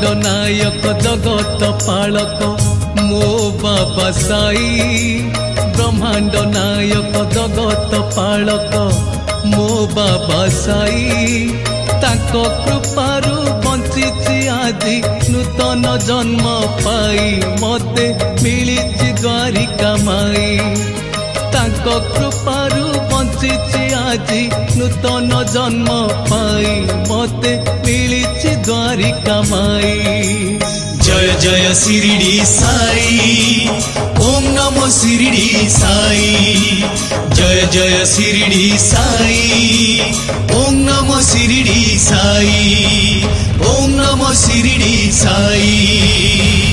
नायक जगत पालक मो बाबा साई। ब्रह्मांड नायक जगत पालक मो बाबा साई। ताको कृपारु बंचिछि आदि नूतन जन्म पाई मते मिलिछि द्वारिका माई। ताको कृपारु बंचिछि आदि नूतन जन्म पाई मते मिलिछि द्वारिका माई। जय जय शिरडी साई ओम नमो शिरडी साई। जय जय शिरडी साई ओम नमो शिरडी साई। ओम नमो शिरडी साई।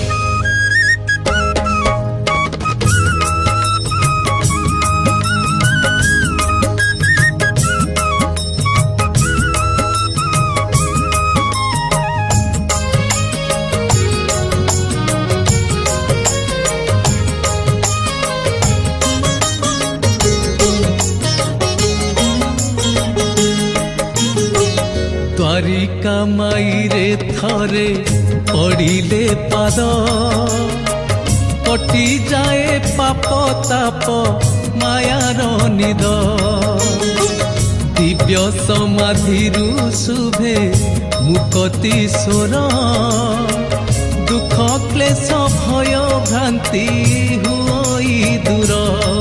द्वारिका माई रे थरे पड़िले पाद कटि जाए पाप ताप मायार निद। दिव्य समाधिरु शुभे मुक्ति स्वर दुख क्लेश भय भ्रांति हुई दूर।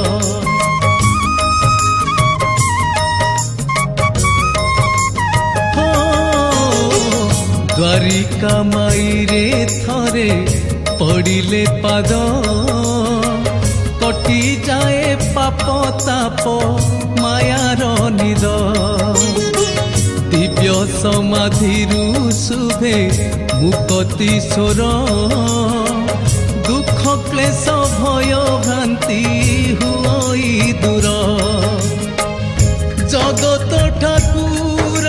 द्वारिका माई रे थरे पड़िले पाद कटि जाए पाप ताप मायार निद। दिव्य समाधिरु शुभे मुक्ति स्वर दुख क्लेश भय भ्रांति हुई दूर। जगत ठाकुर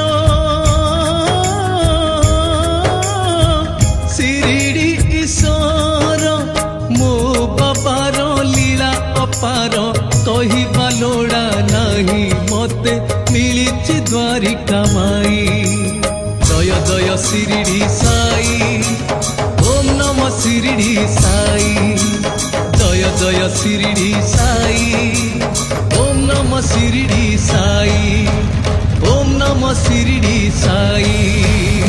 शिरडी ईश्वर मो बाबार लीला अपार कहिबा लोड़ा नाही मते मिलिछि द्वारिका माई। जय जय शिरडी साई ओम नमो शिरडी साई। जय जय शिरडी साई ओम नमो शिरडी साई। ओम नमो शिरडी साई।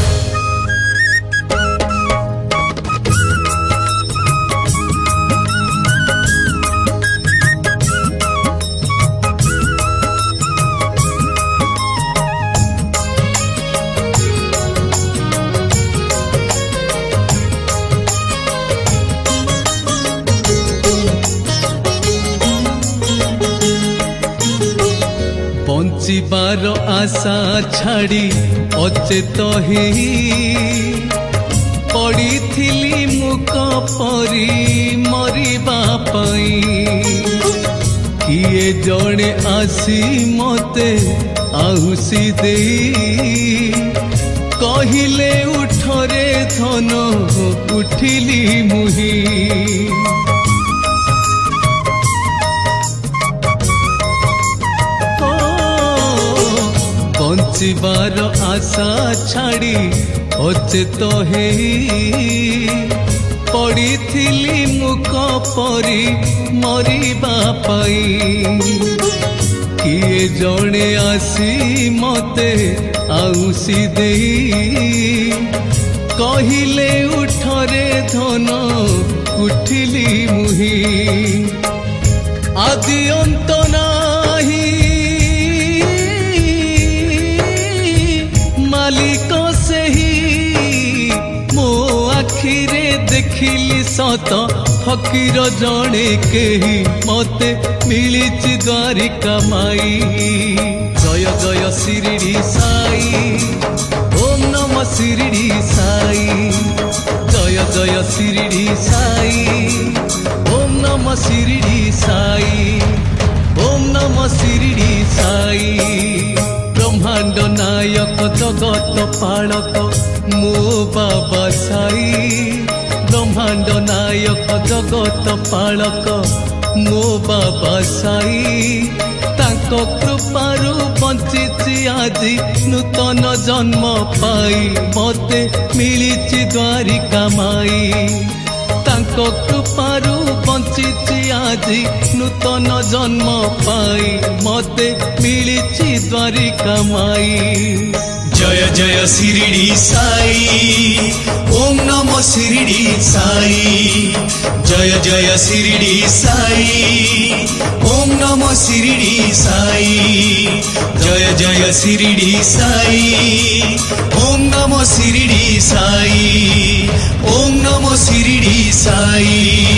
बंचिबार आशा छाड़ी अचेत ही पड़िथिली मुक परी मरिबा पाई। किए जड़े आसी मते आहुसी देई कहिले उठरे धन उठिली मुही। बंचिबार आशा छाड़ी अचेत हे पड़िथिली मुक परी मरिबा पाई। किए जड़े आसी मते आउसी देई कहिले उठरे धन उठिली मुही। आदि अंत नाही मालिक सेही मो आखिरे देखिली सत फकीर जड़े केही मते मिलिछि द्वारिका माई। जय जय शिरडी साई ओम नमो शिरडी साई। जय जय शिरडी साई ओम नमो शिरडी साई। ओम नमो शिरडी साई। ब्रह्मांड नायक जगत पालक मो बाबा साई। ब्रह्मांड नायक जगत पालक मो बाबा साई। तांको ताको कृपारु बंचिछि आजी नूतन जन्म पाई मते मिलिछि द्वारिका माई ताको कृपारु बंचिछि आजी नूतन जन्म पाई मते मिलिछि द्वारिका माई जय जय शिरडी साई ओम नमो शिरडी साई जय जय शिरडी साई ओम नमो शिरडी साई जय जय शिरडी साई ओम नमो शिरडी साई ओम नमो शिरडी साई।